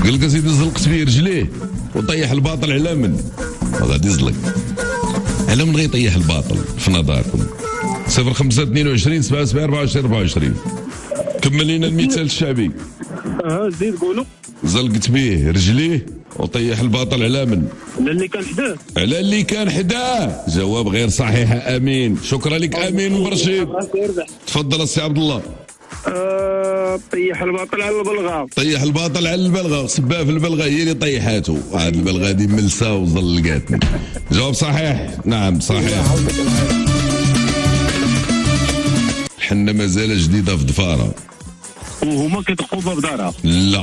قال لك سيدي زلقت فيه رجليه وطيح الباطل على من غادي يزلق على من غيطيح الباطل في نظركم 0522 77 24 24 كمل لنا المثال الشعبي زيد قولوا زلقت به رجليه وطيح الباطل على من على اللي كان حداه على اللي كان حداه جواب غير صحيح امين شكرا لك امين وبرشيد تفضل السي عبد الله طيح الباطل على البلغه طيح الباطل على البلغه سباه في البلغه هي اللي طيحاته هاد البلغه دي ملسه وزلقاتني جواب صحيح نعم صحيح حنا مازال جديده في ضفاره وهما كيدقوا بدارها لا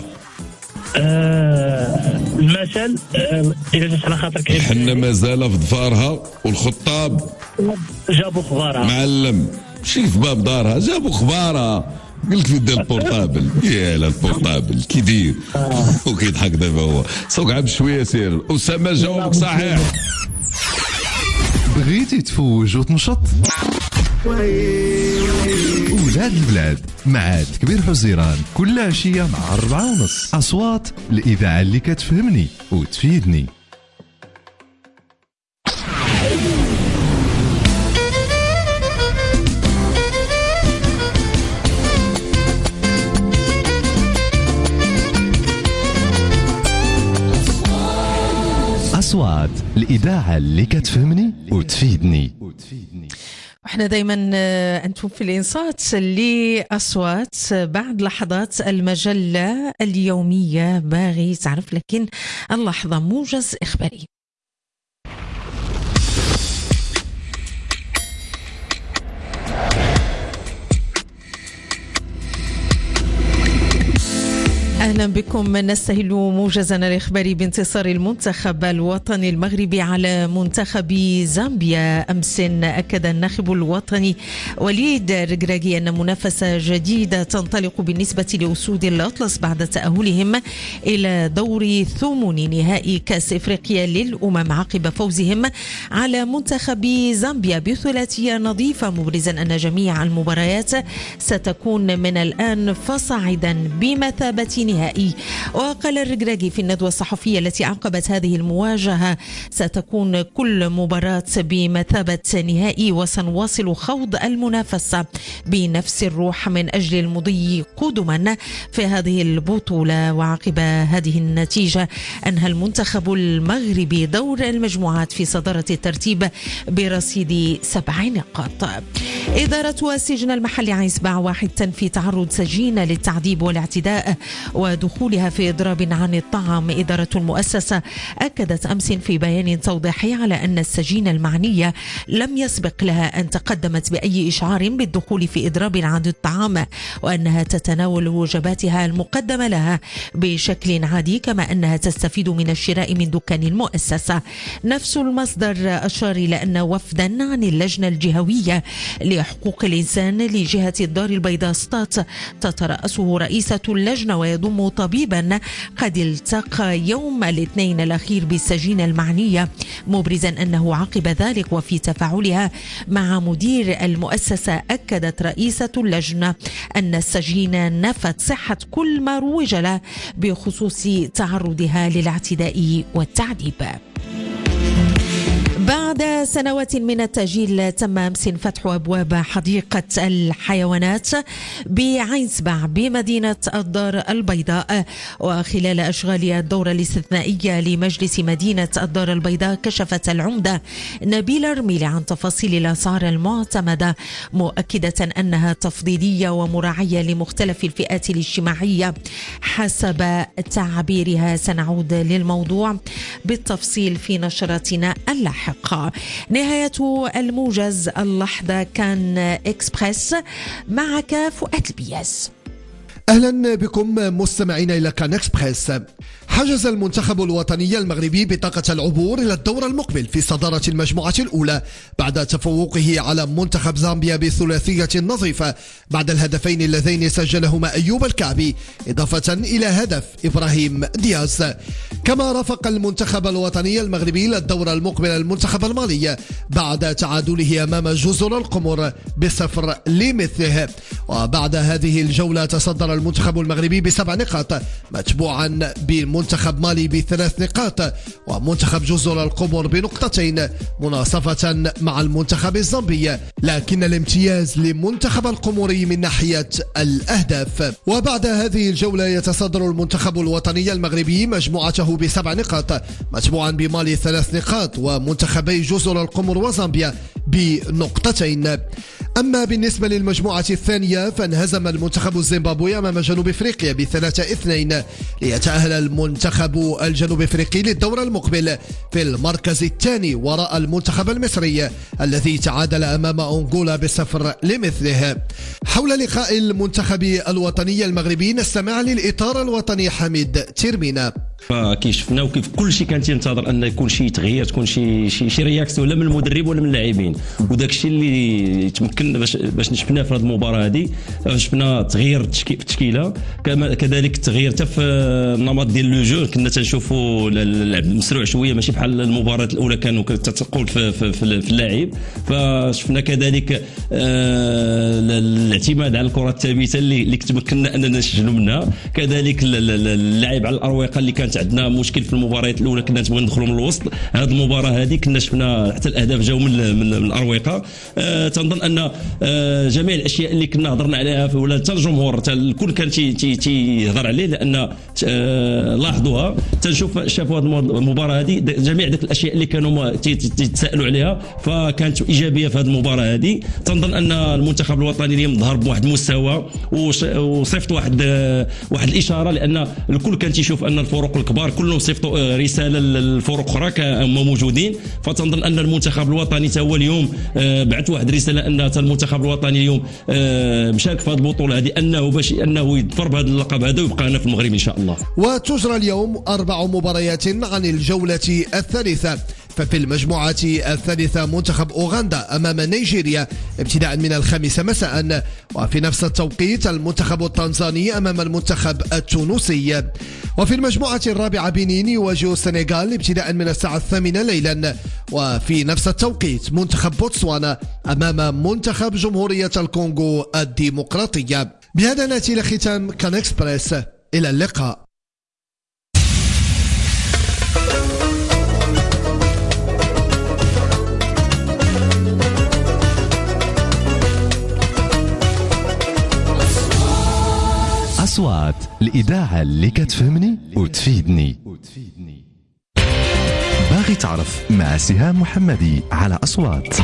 المثل اذا جات على خاطرك حنا مازال في ضفارها والخطاب جابوا خبارها معلم ماشي في باب دارها جابوا خبارها قلت في ديال البورطابل يا لا البورطابل كي دير وكيضحك دابا هو سوق عب شويه سير اسامه جاوبك صحيح بغيتي تفوج وتنشط ولاد البلاد مع كبير حزيران كل عشية مع 4:30 أصوات الإذاعة اللي كتفهمني وتفيدني. أصوات الإذاعة اللي كتفهمني وتفيدني. احنا دايما انتم في الانصات لاصوات بعد لحظات المجله اليوميه باغي تعرف لكن اللحظه موجز اخباري. أهلا بكم. نستهل موجزنا الإخباري بانتصار المنتخب الوطني المغربي على منتخب زامبيا أمس. أكد الناخب الوطني وليد الركراكي أن منافسة جديدة تنطلق بالنسبة لأسود الأطلس بعد تأهلهم إلى دور ثمن نهائي كأس إفريقيا للأمم عقب فوزهم على منتخب زامبيا بثلاثية نظيفة، مبرزا أن جميع المباريات ستكون من الآن فصاعدا بمثابة نهائي. وقال الركراكي في الندوة الصحفية التي عقبت هذه المواجهة ستكون كل مباراة بمثابة نهائي وسنواصل خوض المنافسة بنفس الروح من أجل المضي قدما في هذه البطولة. وعقب هذه النتيجة أنهى المنتخب المغربي دور المجموعات في صدارة الترتيب برصيد 7 نقاط. إدارة السجن المحلي عين سباع 1 تنفي تعرض سجينة للتعذيب والاعتداء ودخولها في إضراب عن الطعام. إدارة المؤسسة أكدت أمس في بيان توضيحي على أن السجينة المعنية لم يسبق لها أن تقدمت بأي إشعار بالدخول في إضراب عن الطعام، وأنها تتناول وجباتها المقدمة لها بشكل عادي، كما أنها تستفيد من الشراء من دكان المؤسسة. نفس المصدر أشار إلى أن وفدا عن اللجنة الجهوية لحقوق الإنسان لجهة الدار البيضاء سطات تترأسه رئيسة اللجنة ويضم طبيبا قد التقى يوم الاثنين الأخير بالسجينة المعنية، مبرزا أنه عقب ذلك وفي تفاعلها مع مدير المؤسسة أكدت رئيسة اللجنة أن السجينة نفت صحة كل ما روج له بخصوص تعرضها للاعتداء والتعذيب. بعد سنوات من التأجيل تم أمس فتح أبواب حديقة الحيوانات بعين سبع بمدينة الدار البيضاء. وخلال أشغال الدورة الاستثنائية لمجلس مدينة الدار البيضاء كشفت العمدة نبيلة رميلي عن تفاصيل الأسعار المعتمدة، مؤكدة أنها تفضيلية ومراعية لمختلف الفئات الاجتماعية حسب تعبيرها. سنعود للموضوع بالتفصيل في نشرتنا اللاحقة. نهاية الموجز، اللحظة كان إكسبريس. معك فؤاد البياس. أهلا بكم مستمعين إلى كان إكسبريس. حجز المنتخب الوطني المغربي بطاقة العبور إلى الدور المقبل في صدارة المجموعة الأولى بعد تفوقه على منتخب زامبيا بثلاثية نظيفة بعد الهدفين اللذين سجلهما أيوب الكعبي إضافة إلى هدف إبراهيم دياز. كما رافق المنتخب الوطني المغربي للدور المقبل المنتخب المالي بعد تعادله أمام جزر القمر ب0-0. وبعد هذه الجولة تصدر المنتخب المغربي ب7 نقاط متبوعا بمنتخب مالي ب3 نقاط ومنتخب جزر القمر بنقطتين مناصفة مع المنتخب الزامبي، لكن الامتياز لمنتخب القمري من ناحية الأهداف. وبعد هذه الجولة يتصدر المنتخب الوطني المغربي مجموعته ب7 نقاط متبوعا بمالي 3 نقاط ومنتخبي جزر القمر وزامبيا بنقطتين. أما بالنسبة للمجموعة الثانية فانهزم المنتخب الزيمبابوي أمام جنوب أفريقيا ب3-2 ليتأهل المنتخب الجنوب أفريقي للدور المقبل في المركز الثاني وراء المنتخب المصري الذي تعادل أمام أنغولا ب0-0. حول لقاء المنتخب الوطني المغربي نستمع للإطار الوطني حميد تيرمينا. فكي شفنا وكيف كل شيء كان تنتظر ان يكون شي تغيير، تكون شي رياكسيون ولا من المدرب ولا من اللاعبين، وداك الشيء اللي تمكن باش شفناه في هذه المباراه هذه. شفنا تغيير في التشكيله، كذلك تغيير حتى في النمط ديال لو جو. كنا تنشوفوا اللعب مسروع شويه ماشي بحال المباراه الاولى كانوا تتقول في اللاعب. فشفنا كذلك الاعتماد على الكره الثابته اللي تمكنا اننا نسجلوا منها، كذلك اللاعب على الاروقه اللي كانت عندنا مشكل في المباريات الاولى كنا نبغي ندخلوا من الوسط. هذه المباراه هذه كنا شفنا حتى الاهداف جاوا من الاروقه. تنظن ان جميع الاشياء اللي كنا هضرنا عليها ولا حتى الجمهور الكل كان تيهضر عليه، لان لاحظوها شافوا هذه المباراه هذه جميع ديك الاشياء اللي كانوا تتساءلوا عليها فكانت ايجابيه في هذه المباراه هذه. تنظن ان المنتخب الوطني اليوم ظهر بواحد المستوى وصيفط واحد الاشاره، لان الكل كان تيشوف ان الفرق الكبار كلهم صيفطوا رساله للفرق اخرى كانوا موجودين. فتنظن ان المنتخب الوطني تا هو اليوم بعث واحد الرساله ان المنتخب الوطني اليوم مشارك في هذه البطوله هذه انه يظفر بهذا اللقب هذا ويبقى هنا في المغرب ان شاء الله. وتجرى اليوم 4 مباريات عن الجوله الثالثه. ففي المجموعة الثالثة منتخب أوغندا أمام نيجيريا ابتداء من 5 مساء، وفي نفس التوقيت المنتخب التنزاني أمام المنتخب التونسي. وفي المجموعة الرابعة بنين يواجه السنغال ابتداء من الساعة 8 ليلا، وفي نفس التوقيت منتخب بوتسوانا أمام منتخب جمهورية الكونغو الديمقراطية. بهذا نأتي إلى ختام كان إكسبريس، إلى اللقاء. أصوات الإذاعة اللي كتفهمني وتفيدني. باغي تعرف مع سهام محمدي على أصوات.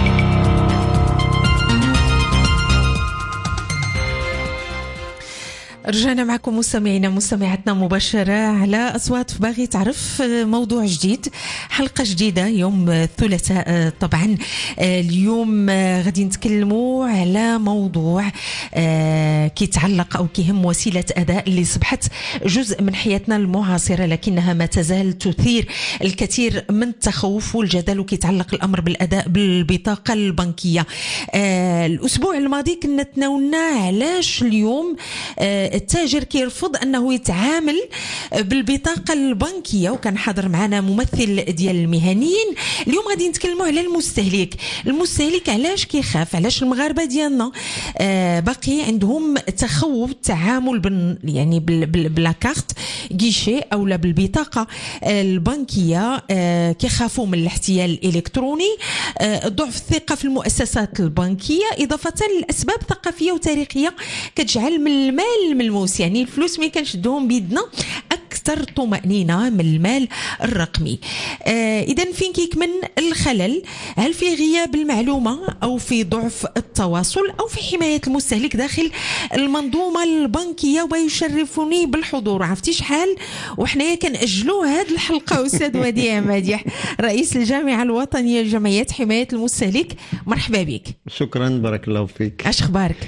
رجعنا معكم مستمعينا مستمعاتنا مباشرة على أصوات باغي تعرف. موضوع جديد، حلقة جديدة يوم الثلاثاء. طبعا اليوم غادي نتكلموا على موضوع كيتعلق أو كيهم وسيلة أداء اللي صبحت جزء من حياتنا المعاصرة، لكنها ما تزال تثير الكثير من التخوف والجدل، وكيتعلق الأمر بالأداء بالبطاقة البنكية. الأسبوع الماضي كنا تناولنا علاش اليوم التاجر كيرفض أنه يتعامل بالبطاقة البنكية، وكان حاضر معنا ممثل ديال المهنيين. اليوم غادي نتكلموا على المستهلك علاش كيخاف، علاش المغاربة ديالنا باقي عندهم تخوف التعامل يعني بلاكارت غيشي أو لا بالبطاقة البنكية. كيخافوا من الاحتيال الإلكتروني، ضعف الثقة في المؤسسات البنكية، إضافة لأسباب ثقافية وتاريخية كتجعل من المال ملموس، يعني الفلوس ملي كنشدوهم بيدنا أكثر طمأنينة من المال الرقمي. إذن فين كيكمن الخلل؟ هل في غياب المعلومة أو في ضعف التواصل أو في حماية المستهلك داخل المنظومة البنكية؟ ويشرفني بالحضور. عرفتي شحال وحنايا كنأجلوا هذه الحلقة أستاذ وديع مادح، رئيس الجامعة الوطنية لجمعيات حماية المستهلك. مرحبا بك. شكرا، بارك الله فيك. اش اخبارك؟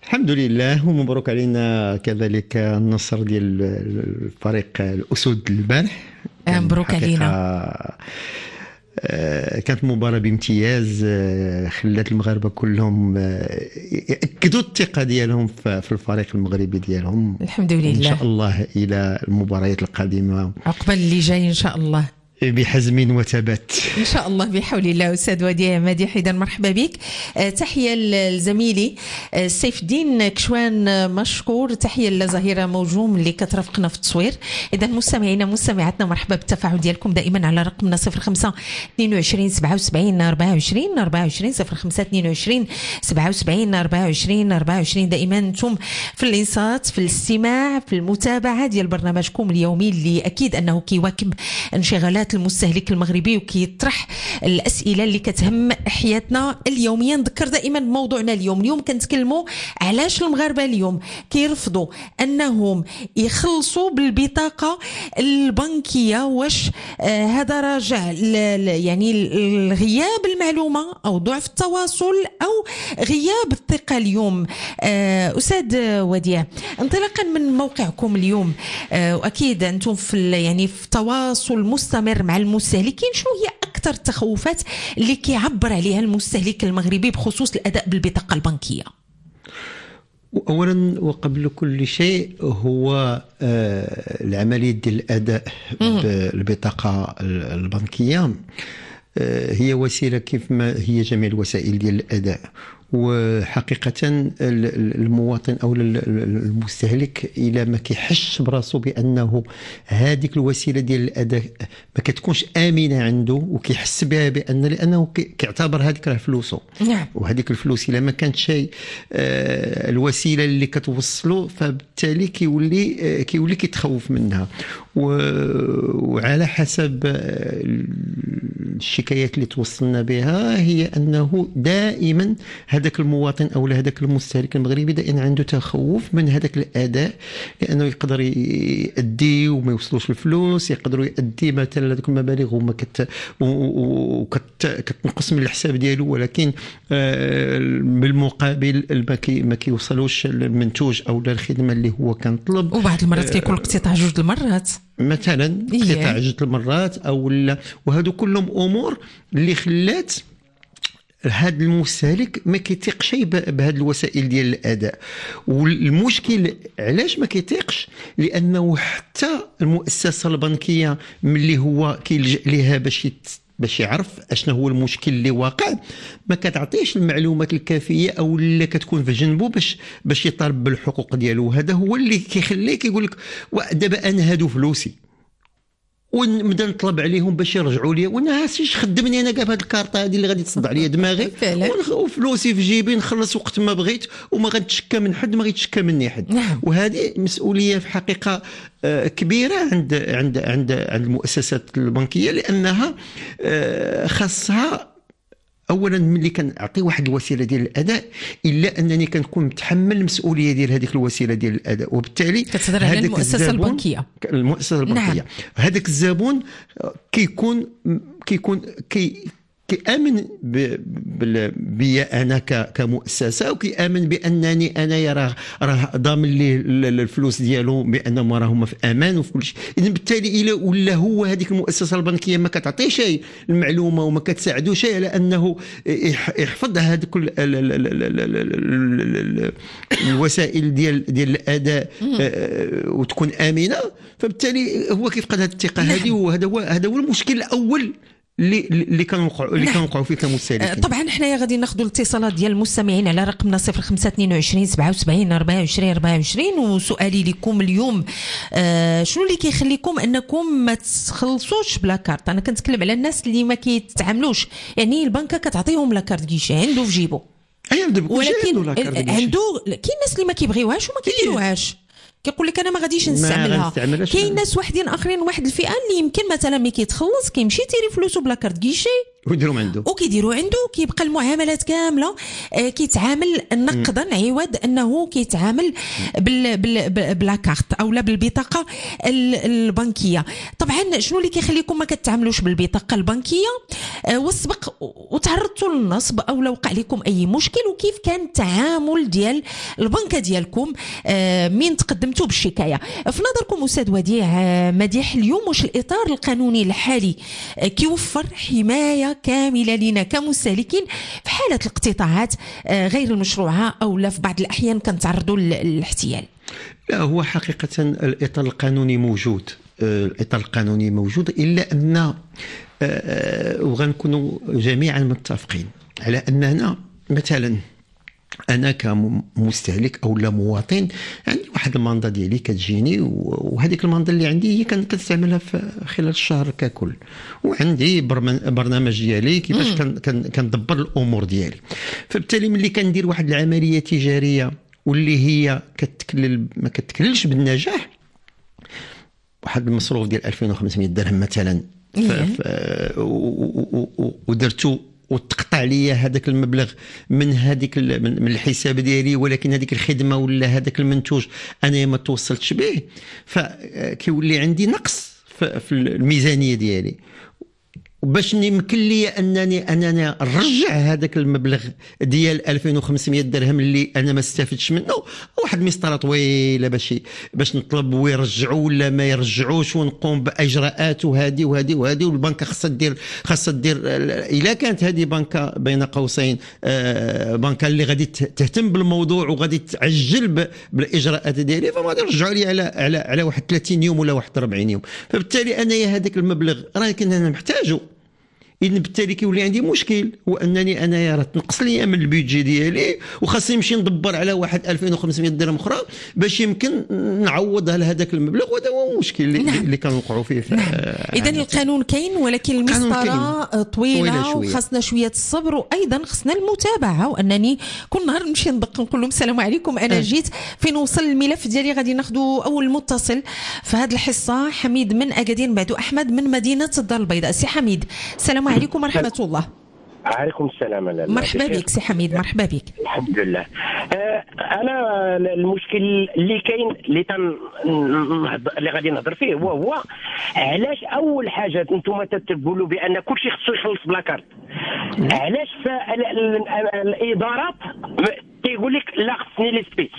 الحمد لله ومبروك علينا كذلك النصر ديال الفريق الأسود البارح. مبروك علينا. كانت مباراة بامتياز، خلات المغاربة كلهم يأكدوا الثقة ديالهم في الفريق المغربي ديالهم. الحمد لله. إن شاء الله إلى المباريات القادمة عقبال اللي جاي إن شاء الله بحزم وثبات ان شاء الله بحول الله. استاذ وديع مديح، اذا مرحبا بك. تحيه لزميلي سيف الدين كشوان مشكور، تحيه لزهيره موجوم اللي كترافقنا في التصوير. اذا مستمعينا مستمعاتنا مرحبا بالتفاعل ديالكم دائما على رقمنا 05 22 77 24 24 05 22 77 24 24. دائما انتم في الانصات، في الاستماع، في المتابعه ديال برنامجكم اليومي اللي اكيد انه كيواكب انشغالات المستهلك المغربي وكيطرح الأسئلة اللي كتهم حياتنا اليومية. نذكر دائما موضوعنا اليوم كنتكلموا علاش المغاربة اليوم كيرفضوا أنهم يخلصوا بالبطاقة البنكية. واش هذا راجع يعني غياب المعلومة أو ضعف التواصل أو غياب الثقة اليوم؟ أستاذ وديع، انطلاقا من موقعكم اليوم وأكيد أنتم في تواصل مستمر مع المستهلكين، شنو هي أكثر التخوفات اللي كيعبر عليها المستهلك المغربي بخصوص الأداء بالبطاقة البنكية؟ أولا وقبل كل شيء هو العملية ديال الأداء بالبطاقة البنكية هي وسيلة كيف ما هي جميع الوسائل ديال الأداء، وحقيقة المواطن أو المستهلك إلى ما كيحش براسو بأنه هذيك الوسيلة ديال الأداء ما كتكونش آمنة عنده وكيحس بها لأنه كيعتبر هذيك راه فلوسه. نعم. وهذيك الفلوس إلى ما كانت شيء الوسيلة اللي كتوصله، فبالتالي كيولي كيتخوف منها. وعلى حسب الشكايات اللي توصلنا بها هي أنه دائما هذاك المواطن أو هذاك المستهلك المغربي دائما عنده تخوف من هذاك الأداء، لأنه يقدر يؤدي وما يوصلوش الفلوس، يقدروا يؤدي مثلا هذوك المبالغ وما كتنقص من الحساب ديالو، ولكن بالمقابل ما كيوصلوش المنتوج أو الخدمة اللي هو كان طلب. وبعض المرات كيكون اقتطاع 2 المرات مثلا، اقتطاع 2 المرات أو وهذو كلهم أمور اللي خلات هذا المستهلك ما كيثيقش بهذه الوسائل ديال الاداء. والمشكل علاش ما كيثيقش؟ لانه حتى المؤسسه البنكيه ملي هو كيلجا ليها باش يعرف اشنا هو المشكل اللي واقع، ما كتعطيش المعلومات الكافيه او اللي كتكون في جنبه باش يطالب بالحقوق ديالو. هذا هو اللي كيخليه كيقول لك دابا انا هادو فلوسي ونبدا نطلب عليهم باش يرجعوا لي، وانا هاسيش خدمني انا كاع بهاد الكارطه هذه اللي غادي تصدع لي دماغي وفلوسي في جيبي نخلص وقت ما بغيت وما غنتشكى من حد، ما غيتشكى مني حد. نعم. وهذه مسؤوليه في حقيقه كبيره عند المؤسسات البنكيه، لانها خاصها اولا ملي كنعطي واحد الوسيله ديال الاداء الا انني كنكون متحمل المسؤوليه ديال هذيك الوسيله ديال الاداء، وبالتالي كتهضر على المؤسسه البنكيه. نعم. هذاك الزبون كيكون كيامن بيا انا كمؤسسه، وكيامن بانني انا راه ضامن ليه الفلوس ديالو بانهم راهم في امان وفي كل شيء. اذا بالتالي الى ولا هو هذيك المؤسسه البنكيه ما كتعطيه شيء المعلومه وما كتساعدو شيء على انه يحفظ هذيك الوسائل ديال الاداء وتكون امنه، فبالتالي هو كيفقد هذه الثقه هذه. وهذا هو المشكل الاول اللي كنوقعوا فيه كمستهلكين. طبعا حنايا غادي ناخذوا الاتصالات ديال المستمعين على رقمنا 0522 77 24 24. وسؤالي لكم اليوم شنو اللي كيخليكم انكم ما تخلصوش بلا كارت؟ انا كنتكلم على الناس اللي ما كيتعاملوش، يعني البنكه كتعطيهم لا كارت كيشي عنده في جيبه، ولكن عنده كاين الناس اللي ما كيبغيوهاش وما كيديروهاش، كيقول لك انا ما غاديش نستعملها. كاين ناس وحدين اخرين، واحد الفئه اللي يمكن مثلا ملي كيتخلص كيمشي تيري فلوسه بلا كارت كيشي وكيديروا عنده كيبقى المعاملات كامله كيتعامل نقدا عوض انه كيتعامل بلا كارت او لا بالبطاقه البنكيه. طبعا شنو اللي كيخليكم ما كتعاملوش بالبطاقه البنكيه وسبق وتعرضتوا للنصب او لو وقع لكم اي مشكل، وكيف كان التعامل ديال البنكه ديالكم من تقدمتوا بالشكايه؟ في نظركم استاذ وديع مديح، اليوم واش الاطار القانوني الحالي كيوفر حمايه كامله لنا كمستهلكين في حاله الاقتطاعات غير المشروعه او لا في بعض الاحيان كنتعرضوا للاحتيال؟ لا، هو حقيقه الاطار القانوني موجود، الاطار القانوني موجود، الا ان وغنكونوا جميعا متفقين على اننا مثلا انا كمستهلك او لا مواطن عندي واحد الماندا ديالي كتجيني، وهذيك الماندا اللي عندي هي كنستعملها في خلال الشهر ككل، وعندي برنامج ديالي كيفاش كندبر الامور ديالي. فبالتالي ملي كندير واحد العمليه تجاريه واللي هي ما كتكللش بالنجاح، واحد المصروف ديال 2500 درهم مثلا ودرتو وتقطع لي هذاك المبلغ من هذيك من الحساب ديالي، ولكن هذيك الخدمه ولا هذاك المنتوج انا ما توصلتش به، فكيولي عندي نقص في الميزانيه ديالي. باش يمكن لي انني نرجع هذاك المبلغ ديال 2500 درهم اللي انا ما استفدتش منه، واحد مسطره طويله باش نطلب ويرجعوا ولا ما يرجعوش، ونقوم باجراءات وهذه والبنكه خاصها دير الا كانت هذه بنكه بين قوسين بنكه اللي غادي تهتم بالموضوع وغادي تعجل بالاجراءات ديالي، فما يرجعوا لي على واحد 30 يوم ولا واحد 40 يوم. فبالتالي انا هذاك المبلغ راه انا محتاجه، إذن بالتالي كيولي عندي مشكل، هو انني انا راه تنقص لي من البيدجي ديالي وخاصني نمشي ندبر على واحد 2500 درهم اخرى باش يمكن نعوض على هذاك المبلغ، وهذا هو المشكل اللي كنوقعوا فيه. اذا القانون كاين، ولكن المسطره طويله وخاصنا شويه الصبر، وايضا خصنا المتابعه، وانني كل نهار نمشي ندق نقول لهم السلام عليكم انا جيت فين وصل الملف ديالي. غادي ناخذوا اول متصل في هذه الحصه، حميد من اكادير، بعدو احمد من مدينه الدار البيضاء. سي حميد السلام عليكم ورحمة الله. عليكم السلام. مرحبا بك سي حميد، مرحبا بك. الحمد لله. انا المشكل اللي كاين اللي غادي نهضر فيه هو علاش اول حاجه انتم تقولوا بان كل شيء خصو يخلص بلا كارت، علاش الادارات تيقول لك لا خصني لي سبيس.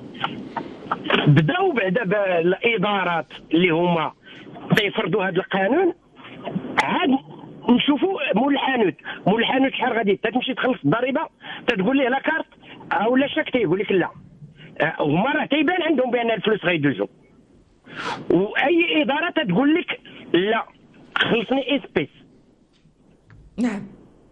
بداو بعدا بالادارات اللي هما تيفرضوا هذا القانون، عاد نشوفوا مول الحانوت شحال غادي تمشي تخلص الضريبه تتقول ليه لا كارت او لا شاك، تيقول لك لا. هما راه تيبان عندهم بان الفلوس غيدوزوا، واي اداره تتقول لك لا خلصني اسبيس. نعم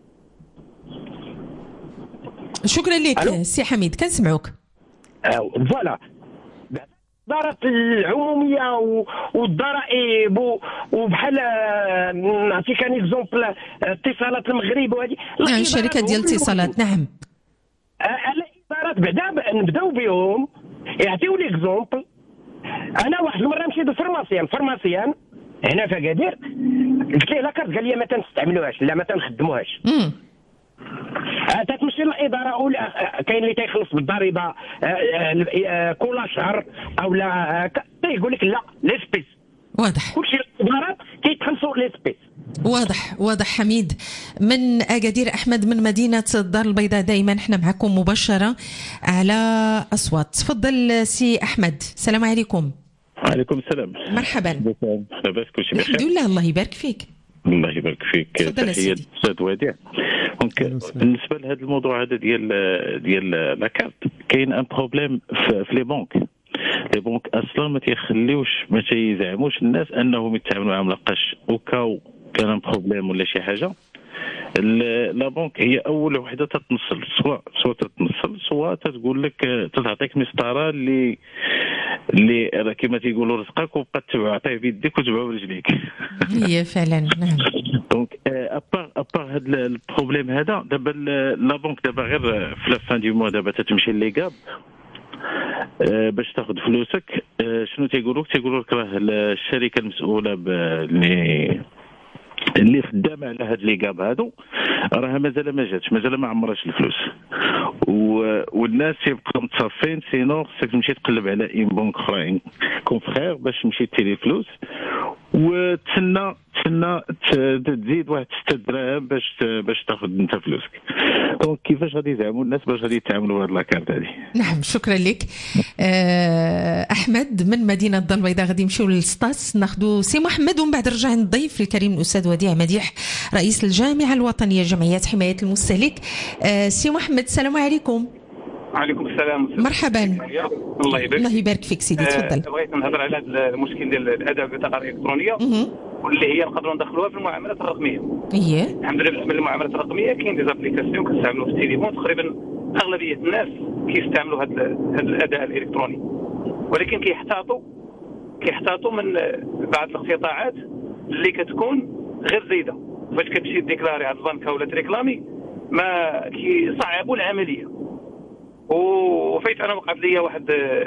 شكرا لك سي حميد، كنسمعوك. فوالا الإدارات العموميه والضرائب وبحال نعطيك ان اكزومبل اتصالات المغرب وهذه الشركه ديال الاتصالات. نعم الادارات بعدا نبداو بهم يعطيو لي اكزومبل. انا واحد المره مشيت للفرماسيان هنا في اكادير، قلت له لا كارت، قال لي ما تنستعملوهاش لا ما تنخدموهاش. تتمشي للاداره اولى كاين اللي تيخلص بالضريبه كل شهر او لا تيقول لك لا لي سبيس. واضح كلشي الادارات كيتخلصوا لي سبيس. واضح حميد من اكادير. احمد من مدينه الدار البيضاء، دائما احنا معكم مباشره على اصوات. تفضل سي احمد. السلام عليكم. وعليكم السلام. مرحبا. لاباس كلشي بخير؟ الحمد لله الله يبارك فيك. الله يبارك فيك. تحيه الاستاذ وديع. بالنسبه لهذا الموضوع هذا ديال لا كارت، كاين ان بروبليم في لي بنك. لي بنك اصلا ما تيزعموش الناس انهم يتعاملوا معهم لقاش وكاو كان بروبليم ولا شي حاجه. لا بنك هي اول وحده تتنصل، سواء تتنصل سواء تقول لك تعطيك مسطره اللي كما تيقولوا رزقك وبقى تبعطيه بيديك وتبعه برجليك. هي فعلا. نعم. دونك ابار هذا البروبليم هذا دابا لا بنك دابا غير في لا فان دو موا دابا تتمشي ليغاب باش تاخذ فلوسك. شنو تيقولوا لك راه الشركه المسؤوله اللي خدامه على هاد لي كاب هادو راها مازال ما جاتش، مازال ما عمرش الفلوس، والناس يبقاو متصفين. سينو خصك تمشي تقلب على ان بنك اخرى كونفرير باش تمشي تيري فلوس، وتسنى تزيد واحد 6 دراهم باش تاخذ انت فلوسك. دونك كيفاش غادي يزعموا الناس باش غادي يتعاملوا بهاد لاكارت هذه؟ نعم، شكرا لك. احمد من مدينه الدار البيضاء. غادي نمشيو للسطاس ناخذوا سي محمد ومن بعد نرجع نضيف الكريم الاستاذ وديع مديح رئيس الجامعه الوطنيه لجمعيات حمايه المستهلك. سي محمد السلام عليكم. وعليكم السلام. مرحبا. الله يبارك فيك سيدي، تفضل. بغيت نهضر على هذا المشكل ديال الاداء بالبطاقه الالكترونيه واللي هي نقدروا ندخلوها في المعاملات الرقميه. الحمد لله بالنسبه للمعاملات الرقميه كاين دي زابليكاسيون كنستعملوا في التليفون. تقريبا اغلبيه الناس كيستعملوا هذا الاداء الالكتروني، ولكن كيحتاطوا من بعض الاقتطاعات اللي كتكون غير زايده. فاش كتمشي ديكلاري على البنكه ولا تريكلامي ما كيصعبوا العمليه. وفايت انا وقعت لي واحد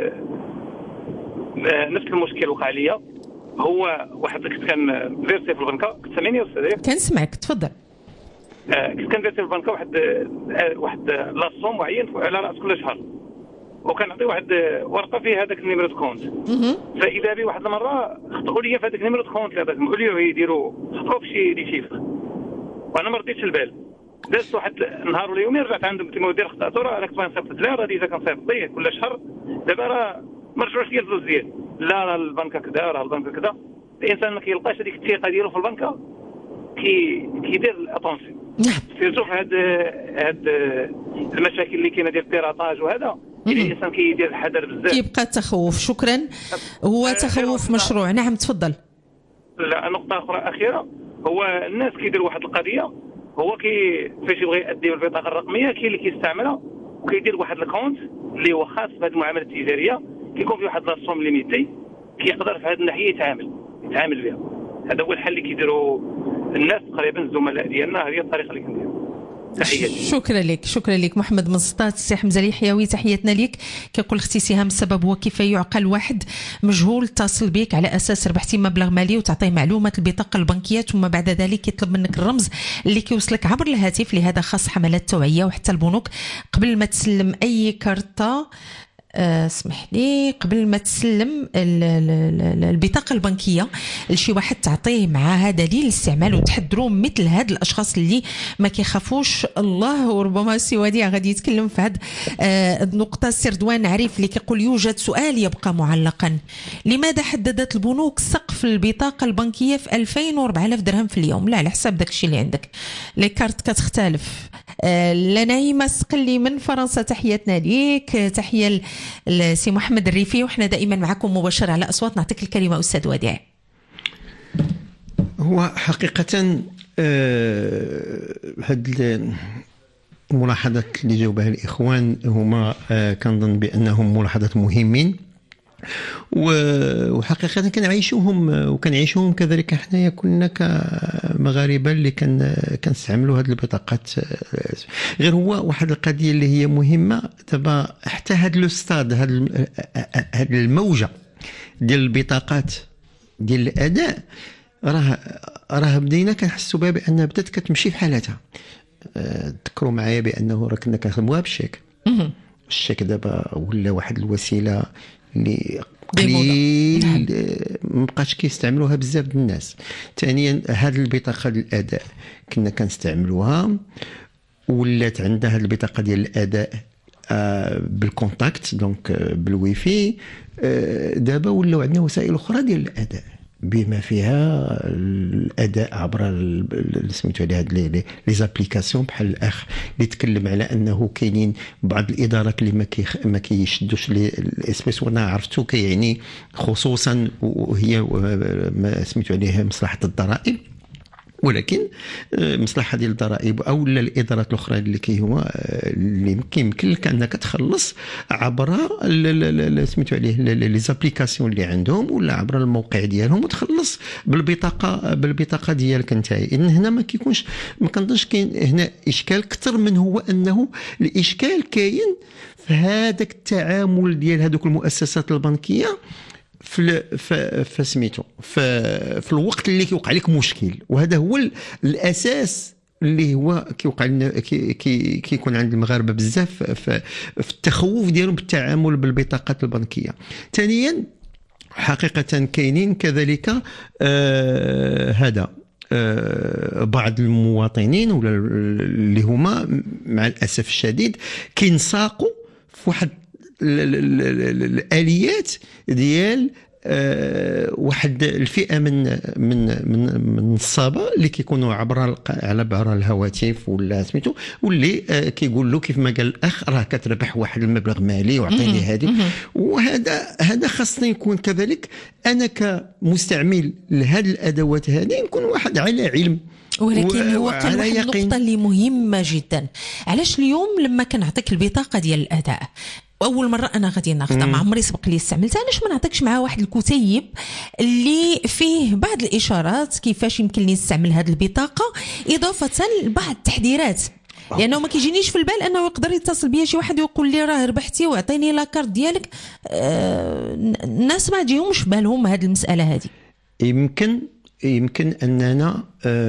نفس المشكل وقع لي. هو واحد كنت كان فيرسي في البنكه. كنت سامعني استاذ؟ كنسمعك تفضل. كنت كان فيرسي في البنكه واحد لاصوم معين على راس كل شهر، وكنعطي واحد ورقه فيها هذاك النيميرو دو كونت. فاذا بي واحد المره خطئوا لي في هذاك النيميرو دو كونت هذاك، قالوا لي يديروا خطئوا في شي شيفر، وانا ما رديتش البال. دازت واحد النهار ولا يومين رجعت عندهم المدير خطاتو، راه راك تبغي نصيفط لا راه ديجا كنصيفط ليه كل شهر. دابا راه ما رجعوش لي الفلوس ديالي. لا راه البنكه كذا، راه البنكه كذا. الانسان ما كيلقاش هذيك الثقه ديالو في البنكه، كيدير الاتونسيون. سيرتو في هاد المشاكل اللي كاينه ديال البيراطاج وهذا، الانسان كيدير الحذر بزاف. كيبقى التخوف. شكرا. هو تخوف مشروع. نعم تفضل. لا، نقطه اخرى اخيره، هو الناس كيدير واحد القضيه. هو فاش يبغي يأدي بالبطاقه الرقميه كاين اللي كيستعملها وكيدير واحد الكونت اللي هو خاص بهذه المعاملات التجاريه، كيكون فيه واحد لاصوم ليميتي، كيقدر في هذه الناحيه يتعامل بها. هذا هو الحل اللي كيديروا الناس تقريبا الزملاء ديالنا. هذه الطريقه اللي كنديروا. تحياتي. شكرا لك محمد من سطات. السي حمزه اليحيوي تحياتنا لك. كيقول اختي سهام السبب هو كيف يعقل واحد مجهول اتصل بك على اساس ربحتي مبلغ مالي وتعطيه معلومات البطاقه البنكيه، ثم بعد ذلك يطلب منك الرمز اللي كيوصلك عبر الهاتف. لهذا خاص حملات توعيه وحتى البنوك قبل ما تسلم اي كارطه. اسمح لي، قبل ما تسلم البطاقه البنكيه لشي واحد تعطيه معها دليل الاستعمال، وتحذروا مثل هاد الاشخاص اللي ما كيخافوش الله. وربما السي وديع غادي يتكلم في هاد النقطه. السي رضوان عريف اللي كيقول يوجد سؤال يبقى معلقا: لماذا حددت البنوك سقف البطاقه البنكيه في 2000 و 4000 درهم في اليوم؟ لا، على حساب داكشي اللي عندك. لي كارت كتختلف. لنعيمه السقلي من فرنسا تحياتنا ليك. تحيه لسي محمد الريفي، وحنا دائما معكم مباشر على اصوات. نعطيك الكلمه استاذ وديع. هو حقيقه هاد الملاحظات اللي جاوبها الاخوان هما كنظن بانهم ملاحظات مهمين، وحقيقه كنعيشوهم كذلك حنايا كلنا كمغاربه اللي كنستعملوا هذه البطاقات. غير هو واحد القضيه اللي هي مهمه دابا، حتى هذا لو ستاد، هذه الموجه ديال البطاقات ديال الاداء راه بدينا كنحسوا بها بانها بدات كتمشي في حالتها. تذكروا معايا بانه راه كنا كنخدموها بالشيك. الشيك دابا ولا واحد الوسيله اللي قليل مابقاش كيستعملوها بزاف د الناس. ثانيا هذه البطاقه ديال الاداء كنا كنستعملوها، ولات عندها هذه البطاقه ديال الاداء بالكونتاكت دونك بالويفي. دابا ولاو عندنا وسائل اخرى ديال الاداء بما فيها الاداء عبر سميتو عليها لي زابليكاسيون، بحال الاخ اللي تكلم على انه كاينين بعض الادارات اللي ما كيشدوش الاسبيس، وانا عرفتو كيعني خصوصا وهي ما سميتو عليها مصلحه الضرائب. ولكن مصلحه ديال الضرائب او الادارات الاخرى اللي يمكن لك انك تخلص عبر سميتو عليه لي زابليكاسيون اللي عندهم ولا عبر الموقع ديالهم وتخلص بالبطاقه ديالك انت. اذن هنا ما كنظنش كاين هنا اشكال اكثر من هو انه الاشكال كاين في هذاك التعامل ديال هذوك المؤسسات البنكيه في سميتو في الوقت اللي كيوقع لك مشكل، وهذا هو الاساس اللي هو كيوقع لنا كيكون عند المغاربه بزاف في التخوف ديالهم بالتعامل بالبطاقات البنكيه. ثانيا حقيقه كاينين كذلك هذا بعض المواطنين ولا اللي هما مع الاسف الشديد كينساقوا في واحد الاليات ديال واحد الفئه من النصابه اللي كيكونوا عبر الهواتف ولا سميتو، واللي كيقول له كيف ما قال الاخ راه كتربح واحد المبلغ مالي وعطيني هذه. وهذا خاصني يكون كذلك انا كمستعمل لهذه الادوات هذه نكون واحد على علم. ولكن هو كان واحد النقطه اللي مهمه جدا. علاش اليوم لما كنعطيك البطاقه ديال الاداء اول مره انا غادي ناخذها، ما عمري سبق لي استعملتها، علاش ما نعطيكش معها واحد الكتيب اللي فيه بعض الاشارات كيفاش يمكن لي نستعمل هذه البطاقه اضافه لبعض التحذيرات؟ لانه ما كيجينيش في البال انه يقدر يتصل بيا شي واحد ويقول لي راه ربحتي واعطيني لاكارت ديالك. الناس ما تجيهمش بالهم هذه المساله هذه. يمكن اننا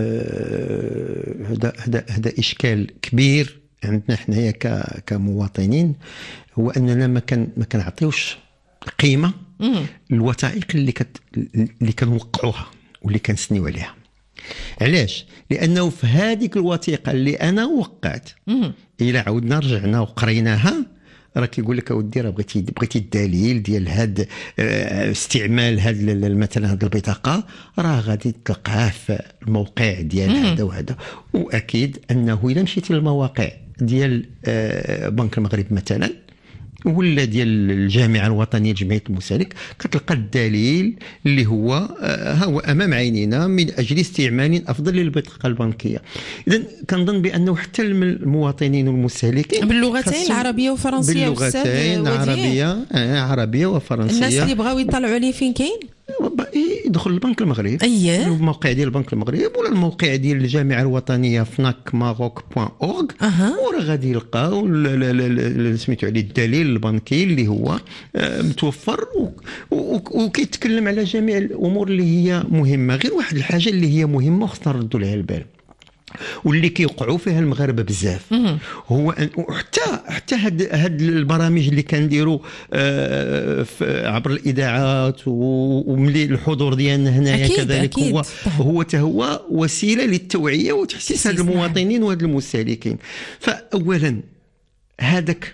هذا اشكال كبير عندنا حنايا كمواطنين، هو اننا ما كنعطيوش قيمه الوثائق اللي كنوقعوها واللي كنسنيو عليها. علاش؟ لانه في هذيك الوثيقه اللي انا وقعت الى عاودنا رجعنا وقريناها راه كيقول لك اودي راه بغيتي الدليل ديال هاد استعمال هاد مثلا هاد البطاقه راه غادي تلقاه في الموقع ديال هذا وهذا. واكيد انه اذا مشيتي للمواقع ديال بنك المغرب مثلا ولا ديال الجامعه الوطنيه لجمعيه المسالك كتلقى الدليل اللي هو امام عينينا من اجل استعمال افضل للبطاقه البنكيه. اذا كنظن بانه حتى المواطنين والمستهلكين باللغتين العربيه والفرنسيه، باللغتين عربيه وفرنسيه. الناس اللي بغاو يطلعوا عليه فين كاين يدخل البنك المغرب، الموقع ديال البنك المغرب ولا الموقع ديال الجامعه الوطنيه fnacmaroc.org وراه غادي يلقاو سميتو عليه الدليل البنكي اللي هو متوفر وكيتكلم على جميع الامور اللي هي مهمه. غير واحد الحاجه اللي هي مهمه وخصنا نردوا لها البال واللي كيوقعوا فيها المغاربه بزاف، هو حتى هاد البرامج اللي كنديروا عبر الاذاعات وملي الحضور ديالنا هنايا كذلك هو وسيله للتوعيه وتحسيس هاد المواطنين وهاد المستهلكين. فاولا هذاك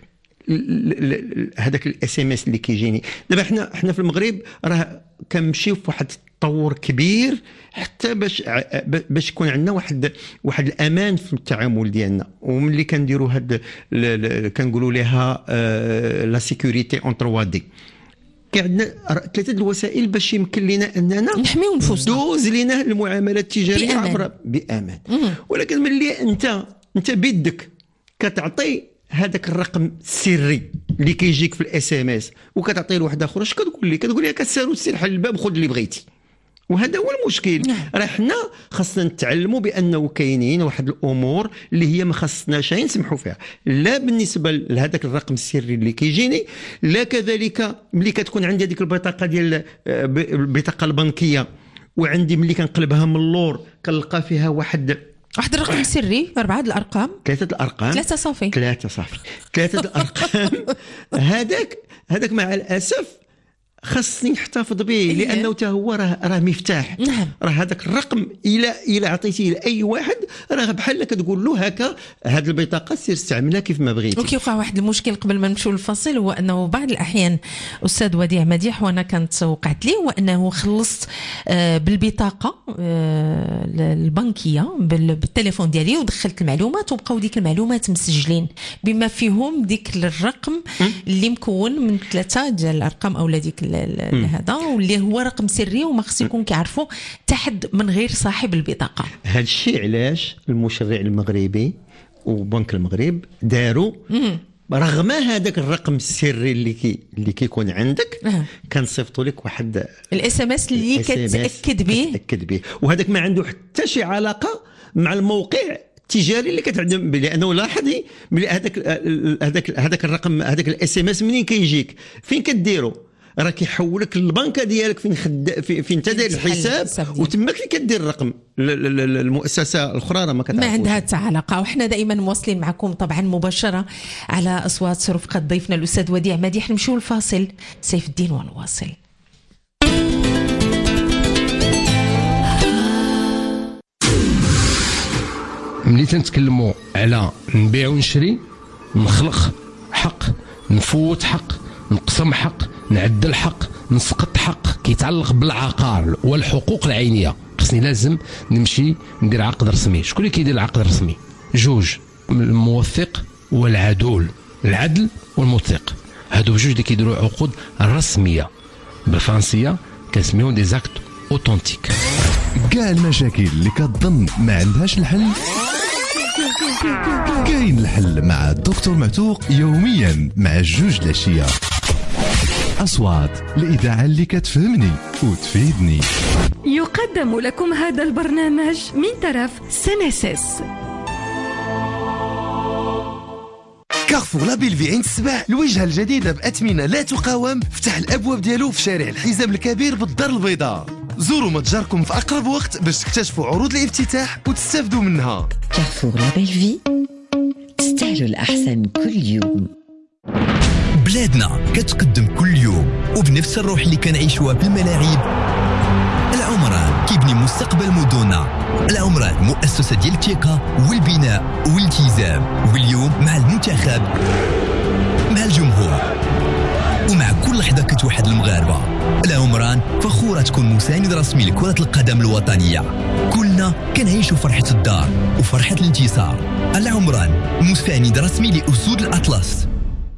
الاس ام اس اللي كيجيني دابا حنا في المغرب راه كنمشيو في واحد التطور كبير حتى باش يكون عندنا واحد الامان في التعامل ديالنا. وملي كنديروا هاد كنقولوا لها لا سيكوريتي اون 3 دي، كاين عندنا 3 الوسائل باش يمكن لنا اننا نحميو نفوسنا دوز لنا المعاملات التجاريه بامان. ولكن ملي انت بيدك كتعطي هذاك الرقم السري اللي كيجيك في الاس ام اس وكتعطيه لواحد اخر، اش كتقول لي كتسالو تسير حل الباب خذ اللي بغيتي. وهذا هو المشكل. راه حنا خاصنا نتعلموا بانه كاينين واحد الامور اللي هي ما خاصناش نسمحوا فيها، لا بالنسبه لهذاك الرقم السري اللي كيجيني، لا كذلك ملي كتكون عندي هذيك البطاقه ديال البطاقه البنكيه وعندي ملي كنقلبها من اللور كنلقى فيها واحد الرقم سري 4 الارقام 3 الارقام 3 صافي 3 الارقام. هذاك مع الاسف خاصني نحتفظ به لانه حتى هو راه مفتاح. راه هذاك الرقم الى عطيتيه لاي واحد راه بحال كتقول له هكا هذه البطاقه سير استعملها كيف ما بغيتي. وكيوقع واحد المشكل قبل ما نمشيو للفصل، هو انه بعض الاحيان استاذ وديع مديح وانا كانت وقعت لي، هو انه خلصت بالبطاقه البنكيه بالتليفون ديالي ودخلت المعلومات وبقاو ديك المعلومات مسجلين بما فيهم ديك الرقم اللي مكون من 3 ديال الارقام او ديك هذا واللي هو رقم سري وما خص يكون كيعرفوا تحد من غير صاحب البطاقه. هذا الشيء علاش المشرع المغربي وبنك المغرب داروا رغم هذاك الرقم السري اللي كيكون عندك كنصيفطوا لك واحد الاس ام اس اللي كتاكد به وهذاك ما عنده حتى شي علاقه مع الموقع التجاري اللي كتعلم به. لانه لاحظي ملي هذاك الرقم هذاك الاس ام اس منين كيجيك فين كديروا راه كيحولك للبنكه ديالك فين انت داير الحساب وتماك اللي كدير الرقم. المؤسسه الاخرى راه ما عندها حتى علاقه. وحنا دائما مواصلين معكم طبعا مباشره على اصوات رفقه ضيفنا الاستاذ وديع مديح. نمشيو الفاصل سيف الدين ونواصل. ملي تنتكلموا على نبيع ونشري، نخلق حق، نفوت حق، نقسم حق، نعدل حق، نسقط حق كيتعلق بالعقار والحقوق العينيه. خصني لازم نمشي ندير عقد رسمي. شكون اللي كيدير العقد الرسمي؟ جوج، الموثق والعدول، العدل والموثق. هادو بجوج اللي كيديروا عقود رسميه بالفرنسيه كنسميهم دي زاكت اوتونتيك. كاع المشاكل اللي كتظن ما عندهاش الحل كاين الحل مع الدكتور معتوق يوميا مع 2 العشيه. أصوات الإذاعة اللي كتفهمني وتفيدني. يقدم لكم هذا البرنامج من طرف سنسس. كارفور لابيلفي عين السباع، الوجهة الجديدة بأثمنة لا تقاوم، فتح الأبواب ديالو في شارع الحزام الكبير بالدار البيضاء. زوروا متجركم في أقرب وقت باش تكتشفوا عروض الافتتاح وتستافدوا منها. كارفور لابيلفي، تستاهلوا الأحسن كل يوم. بلادنا كتقدم كل يوم وبنفس الروح اللي كنعيشوها بالملاعب. العمران كيبني مستقبل مدننا. العمران مؤسسة ديال الثقة والبناء والالتزام، واليوم مع المنتخب، مع الجمهور، ومع كل لحظة كتوحد المغاربة. العمران فخورة تكون مساند رسمي لكرة القدم الوطنية. كلنا كنعيشوا فرحة الدار وفرحة الانتصار. العمران مساند رسمي لأسود الأطلس.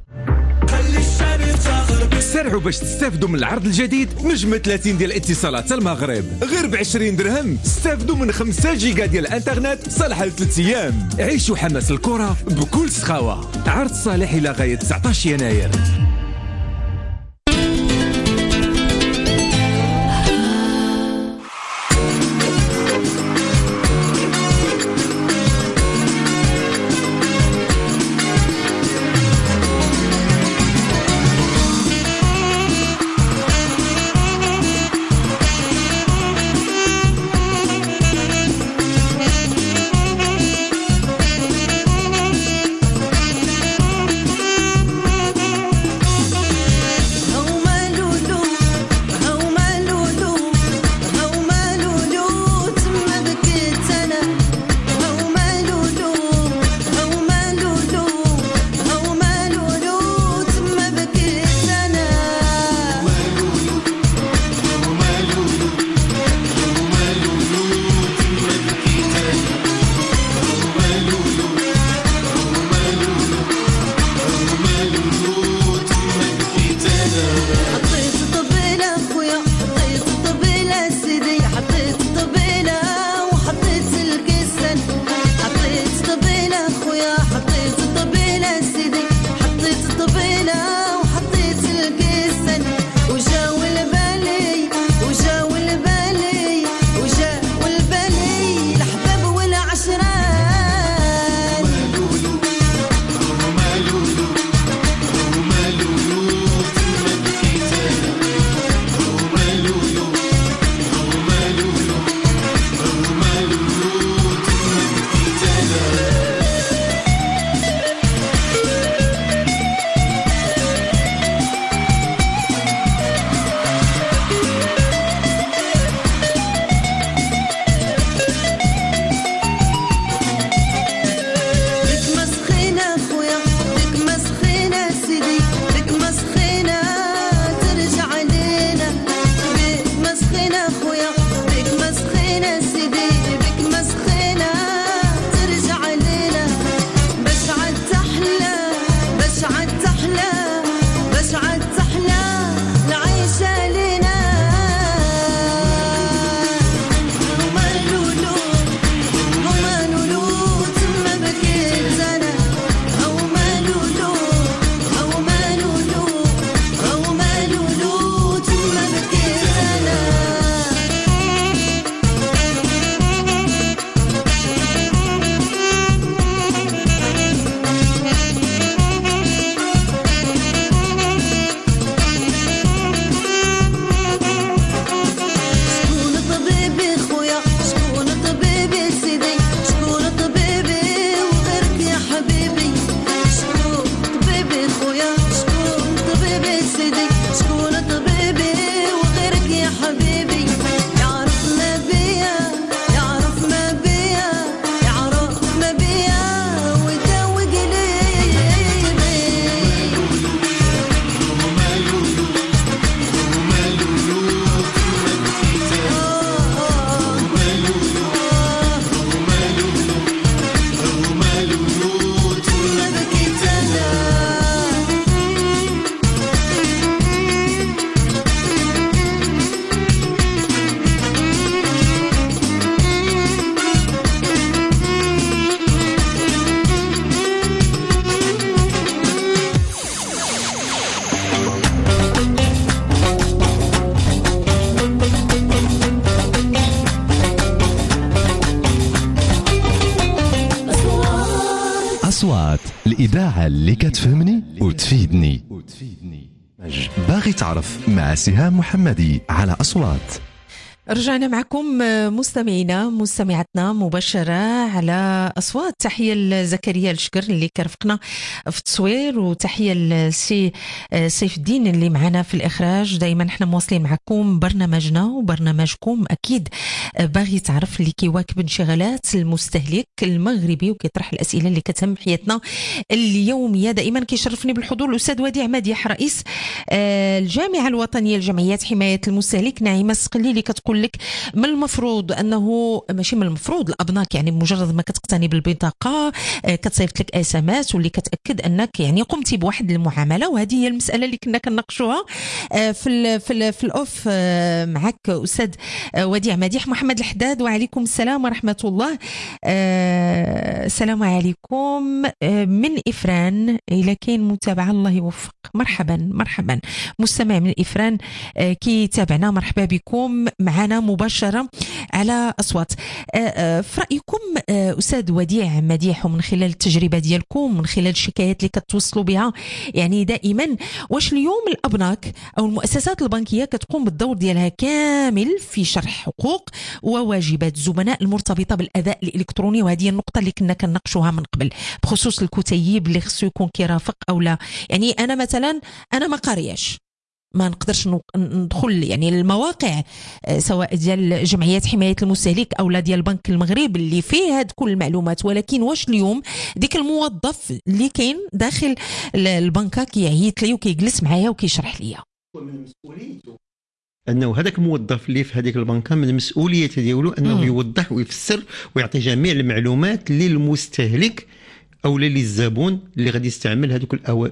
سرعوا باش تستافدوا من العرض الجديد نجمة 30 ديال اتصالات المغرب. غير ب20 درهم استافدوا من 5 جيجا ديال الانترنت صالحة ل3 ايام. عيشوا حماس الكرة بكل سخاوة. عرض صالح الى غاية 19 يناير. إذاعة اللي كتفهمني وتفيدني. باغي تعرف مع سهام محمدي على أصوات. رجعنا معكم مستمعينا مستمعاتنا مباشرة على أصوات. تحية لزكريا الشكر اللي كرفقنا في التصوير، وتحية لسي سيف الدين اللي معنا في الإخراج. دايما احنا مواصلين معكم برنامجنا وبرنامجكم أكيد باغي تعرف، اللي كيواكب انشغالات المستهلك المغربي وكيطرح الأسئلة اللي كتهم حياتنا اليومية. دائما كيشرفني بالحضور الأستاذ وديع مديح، رئيس الجامعة الوطنية لجمعيات حماية المستهلك. نعيمة السقلي اللي كتقول لك من المفروض انه ماشي من المفروض الابناك يعني مجرد ما كتقتني بالبطاقه كتصيفط لك اس ام اس واللي كتاكد انك يعني قمتي بواحد المعامله. وهذه هي المساله اللي كنا كنناقشوها في الاوف معك استاذ وديع مديح. محمد الحداد وعليكم السلام ورحمه الله. السلام عليكم من افران، الى كاين متابعه الله يوفق. مرحبا مستمع من افران كي تابعنا، مرحبا بكم معنا مباشرة على أصوات. في رأيكم أستاذ وديع مديح، ومن خلال التجربة ديالكم من خلال الشكايات اللي كتوصلوا بها يعني دائما، واش اليوم الأبناك أو المؤسسات البنكية كتقوم بالدور ديالها كامل في شرح حقوق وواجبات الزبناء المرتبطة بالأداء الإلكتروني؟ وهذه النقطة اللي كنا كنناقشوها من قبل بخصوص الكتيب اللي خصو يكون كيرافق أو لا. يعني أنا مثلا أنا ما قارياش، ما نقدرش ندخل يعني المواقع سواء ديال جمعيات حماية المستهلك أو لا ديال بنك المغرب اللي فيه هاد كل المعلومات. ولكن واش اليوم ديك الموظف اللي كاين داخل البنكة كيعيط لي وكيجلس معايا وكيشرح لي، ومن مسؤوليته انه هذاك الموظف اللي في هذيك البنكه من المسؤوليه ديالو انه يوضح ويفسر ويعطي جميع المعلومات للمستهلك او للزبون اللي غادي يستعمل هذوك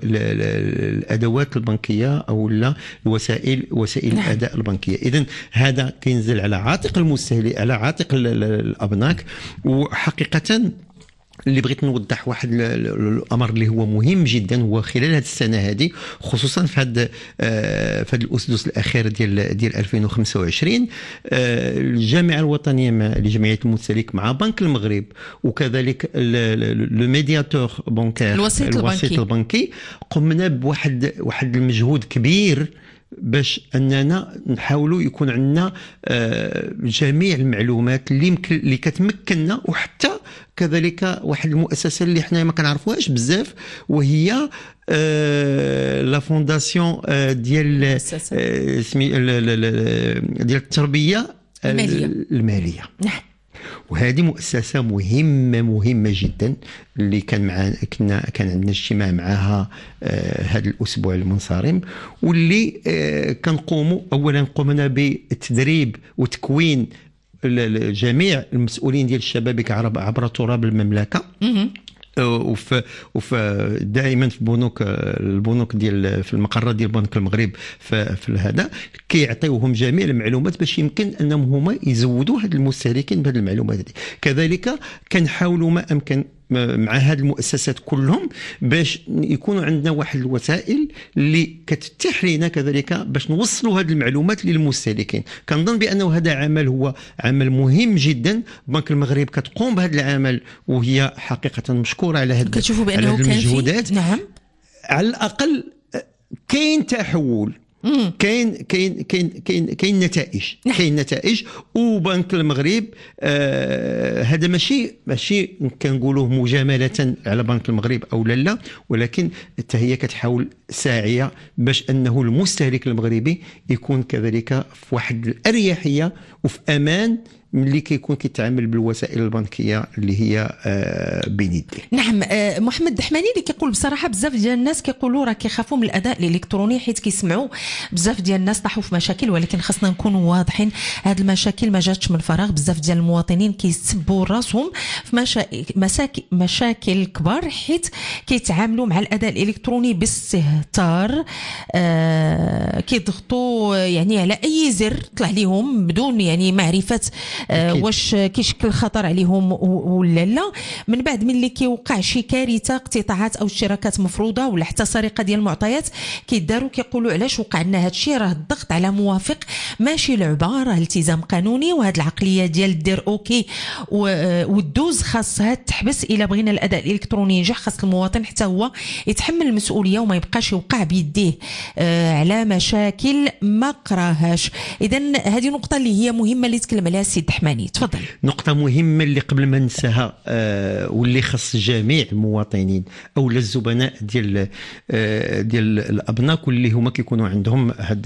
الادوات البنكيه او لا وسائل الاداء البنكيه. اذا هذا كينزل على عاتق المستهلك، على عاتق الابناك. وحقيقه اللي بغيت نوضح واحد الامر اللي هو مهم جدا، هو خلال هذه السنه هذه خصوصا في هذا الاسدس الاخير ديال 2025 الجامعه الوطنيه لجمعيه المستهلك مع بنك المغرب وكذلك لو ميدياتور بانكير الوسيط البنكي قمنا بواحد المجهود كبير باش اننا نحاولوا يكون عندنا جميع المعلومات اللي كتمكننا. وحتى كذلك واحد المؤسسه اللي حنا ما كنعرفوهاش بزاف، وهي لا فونداسيون ديال التربيه الماليه. وهذه مؤسسة مهمة جدا اللي كان عندنا اجتماع معها هذا الأسبوع المنصرم، واللي قمنا بالتدريب وتكوين جميع المسؤولين ديال الشبابك عبر تراب المملكة. وفي دائما في البنوك ديال في المقرات ديال بنك المغرب في هذا كيعطيوهم جميع المعلومات باش يمكن انهم هما يزودوا هاد المستهلكين بهذه المعلومات دي. كذلك كنحاولوا ما امكن مع هذه المؤسسات كلهم باش يكونوا عندنا واحد الوسائل اللي كتتيح لنا كذلك باش نوصلوا هذه المعلومات للمستهلكين. كنظن بانه هذا عمل هو عمل مهم جدا. بنك المغرب كتقوم بهذا العمل وهي حقيقه مشكوره على هذه المجهودات. نعم، على الاقل كاين تحول، كاين نتائج. وبنك المغرب هذا ماشي كنقولوه مجامله على بنك المغرب او لا، ولكن حتى هي كتحاول ساعيه باش انه المستهلك المغربي يكون كذلك في واحد الاريحيه وفي امان ملي كيكون كيتعامل بالوسائل البنكيه اللي هي بين يديه. نعم. محمد الدحماني اللي كيقول بصراحه بزاف ديال الناس كيقولوا راه كيخافوا من الاداء الالكتروني حيت كيسمعوا بزاف ديال الناس طاحوا في مشاكل، ولكن خاصنا نكونوا واضحين، هاد المشاكل ما جاتش من فراغ. بزاف ديال المواطنين كيسبوا راسهم في مشاكل كبار حيت كيتعاملوا مع الاداء الالكتروني باستهتار كيضغطوا يعني على اي زر طلع لهم بدون يعني معرفه واش كيشكل خطر عليهم ولا لا. من بعد ملي كيوقع شي كارثه، اقتطاعات او اشتراكات مفروضه ولا حتى سرقه ديال المعطيات، كيداروا كيقولوا علاش وقع لنا هذا الشيء، راه الضغط على موافق ماشي لعبه، راه التزام قانوني. وهذه العقليه ديال دير اوكي والدوز خاصها تحبس. الا بغينا الاداء الالكتروني ينجح خاص المواطن حتى هو يتحمل المسؤوليه وما يبقاش يوقع بيديه على مشاكل ما قراهاش. اذا هذه نقطه اللي هي مهمه اللي تكلم عليها السيد حماني. تفضل. نقطه مهمه اللي قبل ما ننساها واللي خص جميع المواطنين او الزبناء ديال الابناك واللي هما كيكونوا عندهم هاد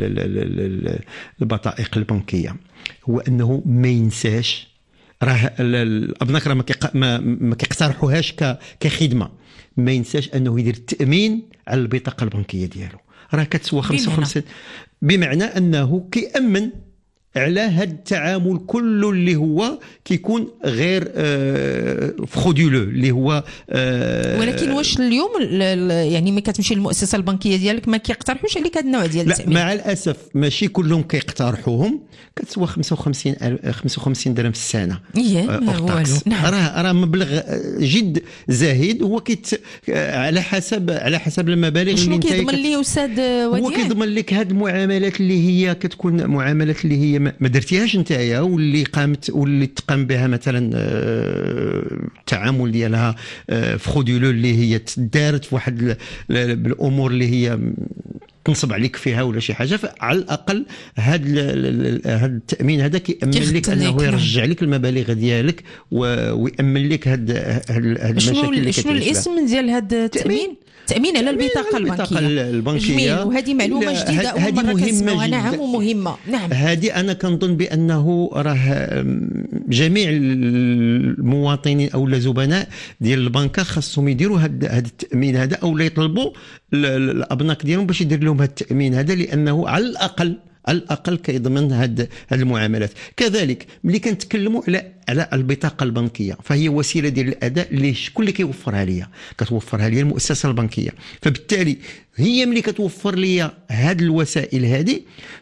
البطائق البنكيه، هو انه ما ينساش راه الابناك راه ما كيقترحوهاش كخدمه، ما ينساش انه يدير التامين على البطاقه البنكيه ديالو، راه كتسوى 55، بمعنى انه كيامن على هذا التعامل كله اللي هو كيكون غير فرودولو اللي هو ولكن واش اليوم يعني ما كتمشي للمؤسسه البنكيه ديالك ما كيقترحوش عليك هذا النوع ديال التامين؟ مع الاسف ماشي كلهم كيقترحوهم، كتسوى 55 درهم في السنه. راه مبلغ جد زاهد. هو على حسب المبالغ اللي انت كيضمن لي استاذ وديع، هو كيضمن لك هذه المعاملات اللي هي كتكون معاملات اللي هي ما درتيهاش نتايا واللي تقام بها مثلا التعامل ديالها فرودولو اللي هي دارت في واحد بالامور اللي هي تنصب عليك فيها ولا شي حاجه. فعلى الاقل هذا التامين هذا كيامن لك انه يرجع لك المبالغ ديالك ويامن لك هاد المشاكل اللي شنو الاسم ديال هذا التامين؟ تأمين على البطاقة البنكية. جميل. وهذه معلومة جديدة أول مرة كنسمعوها. نعم ومهمة. نعم هذه أنا كنظن بأنه راه جميع المواطنين أو الزبناء ديال البنكة خاصهم يديروا هذا التأمين هذا أو لا يطلبوا الأبناك ديالهم باش يدير لهم هذا التأمين هذا، لأنه على الأقل كيضمن هذه المعاملات. كذلك ملي كنتكلموا على البطاقة البنكية فهي وسيلة ديال الأداء اللي شكون اللي كيوفرها ليا؟ كتوفرها ليا المؤسسة البنكية. فبالتالي هي ملي كتوفر ليا هذه الوسائل هذه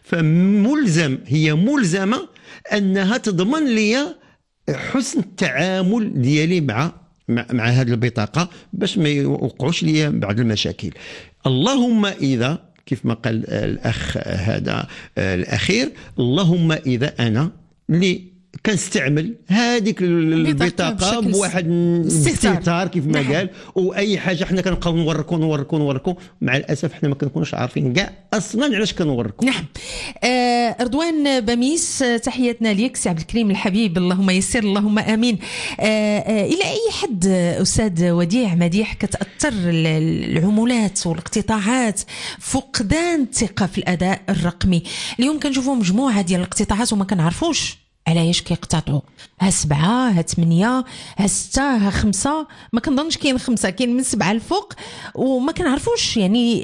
هي ملزمة أنها تضمن ليا حسن التعامل ديالي مع هذه البطاقة باش ما يوقعوش ليا بعض المشاكل. اللهم إذا كيف ما قال الأخ هذا الأخير، اللهم إذا أنا اللي كنستعمل هذيك البطاقة بواحد الاستهتار كيف ما قال، وأي حاجة حنا كنبقاو نوركو مع الأسف حنا ما كنكونوش عارفين كاع أصلا علاش كنوركو. نعم. رضوان بميس تحياتنا ليك سي عبد الكريم الحبيب، اللهم يسر اللهم آمين. إلى أي حد أستاذ وديع مديح كتأثر العمولات والاقتطاعات فقدان الثقة في الأداء الرقمي؟ اليوم كنشوفوا مجموعة ديال الاقتطاعات وما كنعرفوش علاش كيقتطعوا، ها 7 ها 8 ها 6 ها 5، ما كنظنش كاين 5، كاين من 7 الفوق وما كنعرفوش يعني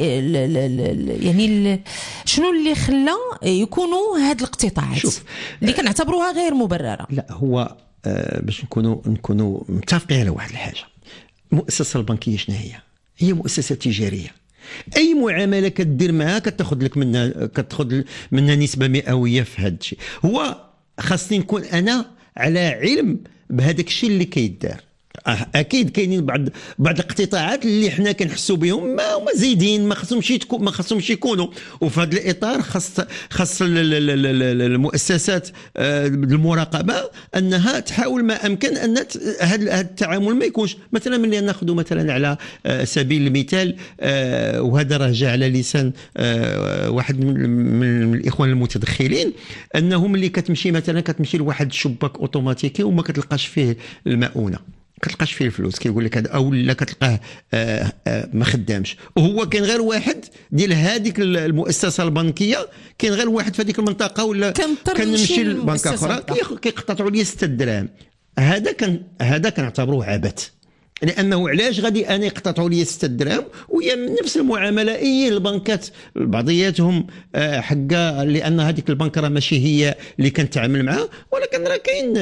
شنو اللي خلى يكونوا هاد الاقتطاعات اللي كنعتبروها غير مبررة. لا هو باش نكونوا متفقين على واحد الحاجة، المؤسسة البنكية شنو هي مؤسسة تجارية. اي معامله كدير معها كتاخذ منها نسبه مئويه في هذا الشيء. هو خاصني نكون انا على علم بهذاك الشيء اللي كيدار. اكيد كاينين بعض الاقتطاعات اللي حنا كنحسوا بهم ما زايدين، ما خصهمش يكونوا. وفي هذا الاطار خاص المؤسسات المراقبه انها تحاول ما امكن ان هذا التعامل ما يكونش. مثلا ملي ناخذوا مثلا على سبيل المثال، وهذا راه جاء على لسان واحد من الاخوان المتدخلين، انه ملي كتمشي لواحد الشباك اوتوماتيكي وما كتلقاش فيه المؤونه، كتلقاش فيه الفلوس، كيقول لك هذا، او لا كتلقاه ما خدامش، وهو كاين غير واحد ديال هذيك المؤسسه البنكيه، كاين غير واحد في هذيك المنطقه، ولا كنمشي لبنكه اخرى كيقطعوا لي 6 دراهم. هذا كنعتبروه عبث، لانه علاش غادي انا يقتطعوا لي 6 دراهم وهي نفس المعامله اي البنكات بعضياتهم حقا، لان هذيك البنكه راه ماشي هي اللي كنتعامل معها، ولكن راه كاين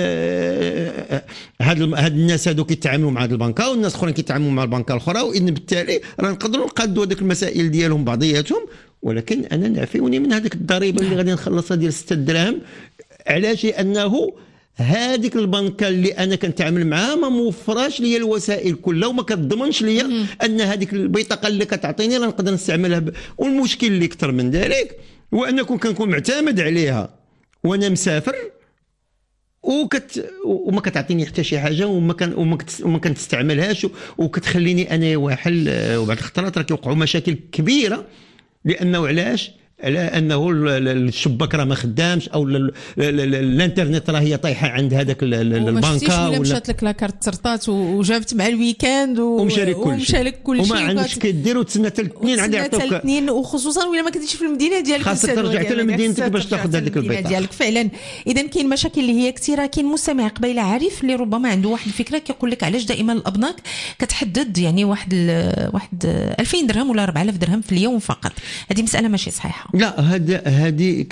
هاد الناس هادو كيتعاملوا مع هاد البنكه والناس اخرين كيتعاملوا مع البنكه الاخرى، وان بالتالي راه نقدروا نقادوا هذيك المسائل ديالهم بعضياتهم ولكن انا نعفيوني من هذيك الضريبه اللي غادي نخلصها ديال 6 دراهم. علاش؟ لانه هذيك البنكه اللي انا كنتعامل معها ما موفراش لي الوسائل كلها وما كتضمنش لي ان هذيك البطاقه اللي كتعطيني راه نقدر نستعملها والمشكل اللي اكثر من ذلك هو ان كنكون معتمد عليها وانا مسافر وما كتعطيني حتى شي حاجه وما كنستعملهاش وكتخليني انا واحل. وبعض الخطرات راه كيوقعوا مشاكل كبيره لانه علاش؟ على انه الشباك راه ما خدامش او الانترنت راه هي طايحه عند هذاك البنكه ولا مشات لك لاكارت ترطات وجابت مع الويكاند ومشى لك كل شيء وما عندكش كدير وتسنى حتى الاثنين عاد يعطوك الاثنين، وخصوصا ولا ما كنتيش في المدينه ديالك خاصك ترجع حتى لمدينتك باش تاخذ هذيك البطاقه ديالك. فعلا اذا كاين مشاكل اللي هي كثيره. كاين مستمع قبيله عارف اللي ربما عنده واحد الفكره كيقول لك علاش دائما الابناك كتحدد يعني واحد 2000 درهم ولا 4000 درهم في اليوم فقط. هذه مساله ماشي صحيحه. لا هذه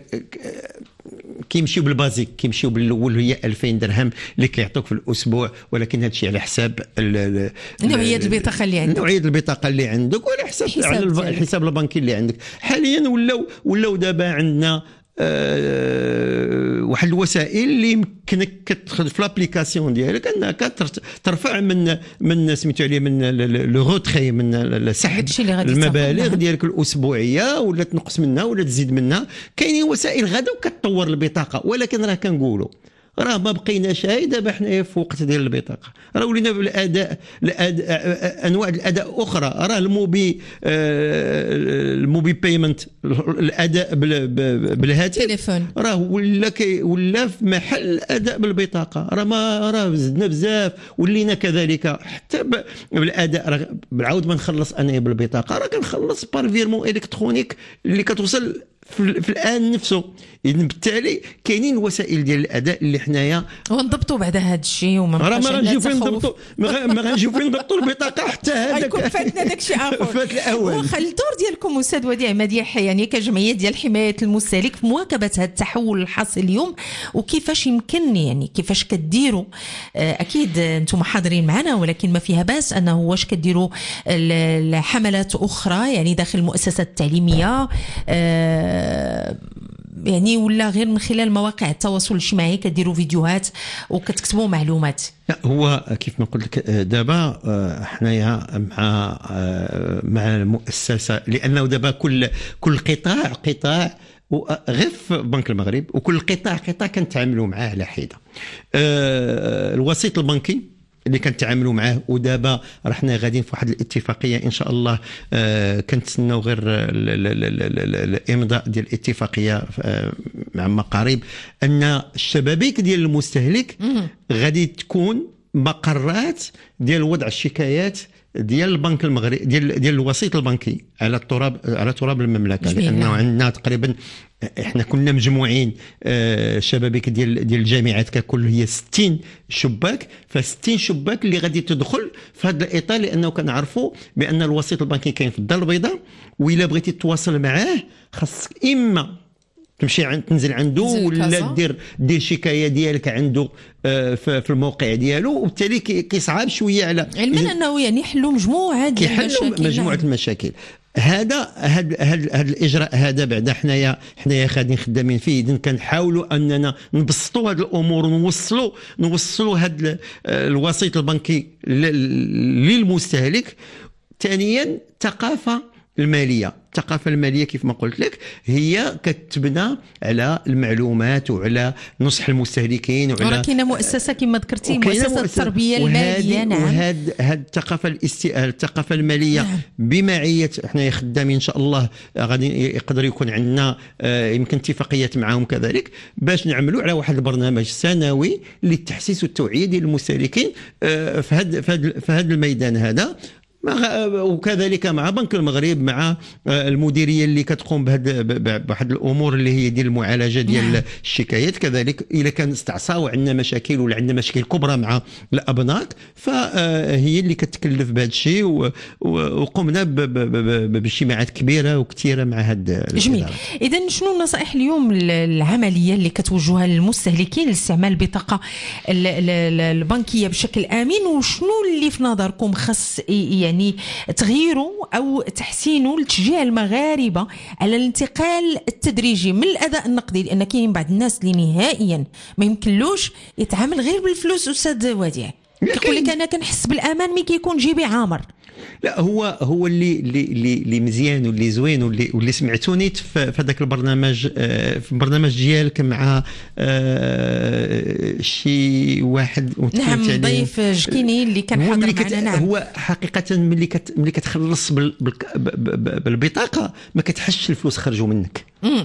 كيمشيو بالبازيك، كيمشيو بالاول هي 2000 درهم اللي كيعطوك في الاسبوع، ولكن هذا الشيء على حساب نوعيه البطاقه اللي عندك، نوعيه البطاقه اللي عندك وعلى حساب على الحساب البنكي اللي عندك. حاليا ولاو دابا عندنا واحد الوسائل اللي يمكنك كتدخل في لابليكاسيون ديالك انك ترفع من سميتو عليه من لو روتري من السحب المبالغ ديالك الاسبوعيه ولا تنقص منها ولا تزيد منها. كاينين وسائل غدا وكتطور البطاقه، ولكن راه كنقولوا راه ما بقيناش دابا حنايا في وقت ديال البطاقه، راه ولينا بالاداء انواع الاداء اخرى. راه الموبي بيمنت الاداء بالهاتف راه ولا في محل الاداء بالبطاقه. راه زدنا بزاف، ولينا كذلك حتى بالاداء. راه بالعود ما نخلص انا بالبطاقه، راه كنخلص بار فيرمون الكترونيك اللي كتوصل في الان نفسه. اذن بالتالي كاينين الوسائل ديال الاداء اللي حنايا ونضبطوا بعد هذا الشيء وما راه ما غنجيو فين نضبطوا ما غنجيو فين نضبطوا البطاقه حتى هذاك يكون فاتنا داك الشيء اخر. فات الاول. وخا الدور ديالكم استاذ وديع مديح يعني كجمعيه ديال حمايه المستهلك في مواكبه هذا التحول الحاصل اليوم، وكيفاش يمكن يعني كيفاش كديروا؟ اكيد انتم حاضرين معنا، ولكن ما فيها باس انه واش كديروا حملات اخرى يعني داخل المؤسسات التعليميه يعني ولا غير من خلال مواقع التواصل الاجتماعي كديروا فيديوهات وكتكتبوا معلومات؟ هو كيف ما قلت لك دابا حنايا مع المؤسسه، لانه دابا كل قطاع غير في بنك المغرب وكل قطاع كنتعاملوا معاه على حده. الوسيط البنكي اللي كنتعاملوا معاه، ودابا رحنا غاديين في واحد الاتفاقيه ان شاء الله كنتسناو غير الامضاء ديال الاتفاقيه مع مقارب ان الشبابيك ديال المستهلك غادي تكون مقرات ديال وضع الشكايات ديال البنك المغربي ديال الوسيط البنكي على تراب المملكه. لانه عندنا تقريبا احنا كنا مجموعين شبابيك ديال الجامعات ككل هي 60 شباك، ف60 شباك اللي غادي تدخل في هذا الاطار، لانه كنعرفوا بان الوسيط البنكي كاين في الدار البيضاء، والا بغيتي تتواصل معاه خاصك اما تمشي تنزل عنده ولا دير شكايه ديالك عنده في الموقع ديالو، وبالتالي كيصعب شويه على علما انه يعني يحلوا مجموعه ديال المشاكل. هذا الاجراء هذا بعدا حنايا خادين خدامين فيه. اذا كنحاولوا اننا نبسطوا هذه الامور ونوصلوا هذا الوسيط البنكي للمستهلك. ثانيا الثقافه الماليه كيف ما قلت لك هي كتبنى على المعلومات وعلى نصح المستهلكين وعلى كاينه مؤسسه كما ذكرتي مؤسسه التربيه الماليه. نعم، وهذه الثقافه الماليه نعم. بمعيه احنا خدامين ان شاء الله غادي يقدر يكون عندنا يمكن اتفاقيات معهم كذلك باش نعملوا على واحد البرنامج سنوي للتحسيس والتوعيه ديال المستهلكين في هذا الميدان هذا، وكذلك مع بنك المغرب مع المديريه اللي كتقوم بواحد الامور اللي هي ديال المعالجه ديال الشكايات. كذلك اذا كان استعصاوا عندنا مشاكل ولا عندنا مشاكل كبرى مع الابناك فهي اللي كتكلف بهذا الشيء، وقمنا باجتماعات كبيره وكثيره مع هذا. جميل. اذا شنو النصائح اليوم العمليه اللي كتوجهها للمستهلكين لاستعمال البطاقه البنكيه بشكل امن، وشنو اللي في نظركم خاص يعني يعني تغييره أو تحسينه لتشجيع المغاربة على الانتقال التدريجي من الأداء النقدي، لأن كاين بعض الناس اللي نهائيا ما يمكنلوش يتعامل غير بالفلوس. أستاذ وديع كيقول لك أنا كنحس بالأمان ملي كيكون جيبي عامر. لا هو اللي مزيان واللي زوين واللي سمعتوني في هذاك البرنامج، في البرنامج ديالك مع شي واحد نعم ضيف جكيني اللي كان حاضر معنا. نعم هو حقيقة ملي كتخلص بالبطاقة ما كتحسش الفلوس خرجوا منك.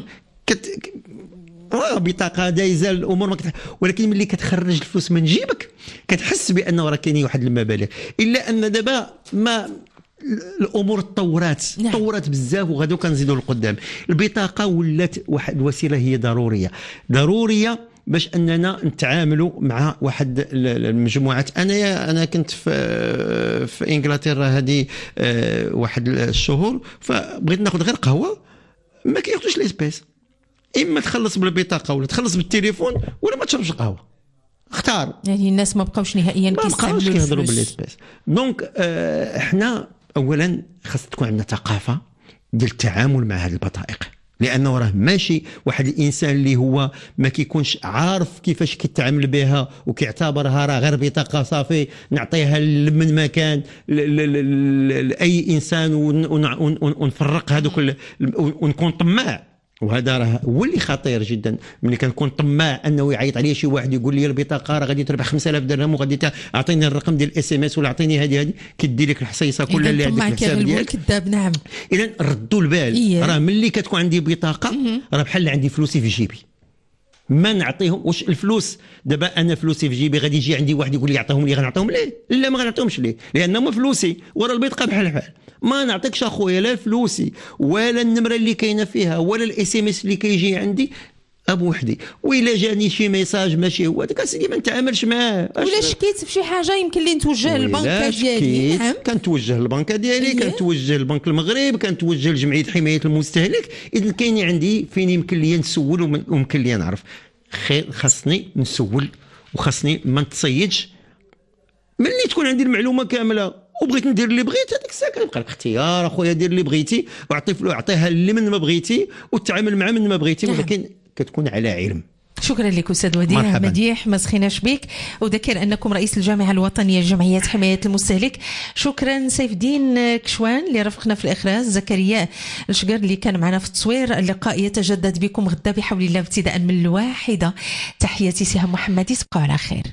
بطاقه دايزه الامور ما ولكن ملي كتخرج الفلوس من جيبك كتحس بانه راه كاين واحد المبالغ. الا ان دابا ما الامور تطورات بزاف وغادو كنزيدوا لقدام. البطاقه ولات واحد الوسيله هي ضروريه باش اننا نتعاملوا مع واحد المجموعات. انا كنت في انجلترا هذه واحد الشهور، فبغيت ناخذ غير قهوه ما كياخذوش لي سبيس، اما تخلص بالبطاقه ولا تخلص بالتليفون ولا ما تشربش قهوه، اختار. يعني الناس ما بقاوش نهائيا كيهضروا بالاسباس. دونك احنا اولا خاص تكون عندنا ثقافه ديال التعامل مع هذه البطائق، لانه راه ماشي واحد الانسان اللي هو ما كيكونش عارف كيفاش كيتعامل بها وكيعتبرها راه غير بطاقه صافي نعطيها من مكان لاي انسان ونفرق هذوك ونكون طماع. وهذا راه هو اللي خطير جدا. ملي كنكون طماع انه يعيط عليا شي واحد يقول لي البطاقه راه غادي تربح 5000 درهم وغادي اعطيني الرقم ديال الاس ام اس ولا اعطيني هذه كدير لك الحصيصه كلها اللي عندك الحساب ديالك كذاب. نعم اذا ردوا البال. راه ملي كتكون عندي بطاقه راه بحال عندي فلوسي في جيبي، ما نعطيهم. واش الفلوس دابا انا فلوسي في جيبي غادي يجي عندي واحد يقول لي عطاهم لي غنعطيهم ليه؟ لا ما غنعطيهمش ليه، لانهم فلوسي ورا البطاقه بحال ما نعطيكش اخويا لا فلوسي ولا النمره اللي كاينه فيها ولا الاس ام اس اللي كيجي عندي ابو وحدي. وإلا جاني شي ميساج ماشي هو داك السيدي ما نتعاملش معاه. ولا شكيت في شي حاجه يمكن لي نتوجه للبنكه ديالي. نعم كنتوجه للبنكه ديالي، كنتوجه لبنك المغرب، كنتوجه لجمعيه حمايه المستهلك. اذا كاين عندي فين يمكن لي نسول وممكن لي نعرف خير خاصني نسول وخاصني ما نتصيدش. ملي تكون عندي المعلومه كامله وبغيت ندير اللي بغيت هذيك الساعه كنبقى الاختيار اخويا دير اللي بغيتي وعطيها اللي من ما بغيتي وتعامل معاه من ما بغيتي. ولكن كتكون على علم. شكرا لك أستاذ وديع مديح، ما سخيناش بك. وذكر أنكم رئيس الجامعة الوطنية لجمعية حماية المستهلك. شكرا سيف الدين كشوان اللي رافقنا في الإخراج، زكريا الشقر اللي كان معنا في التصوير. اللقاء يتجدد بكم غدا بحول الله ابتداء من 1. تحياتي سهام محمدي، تبقوا على خير.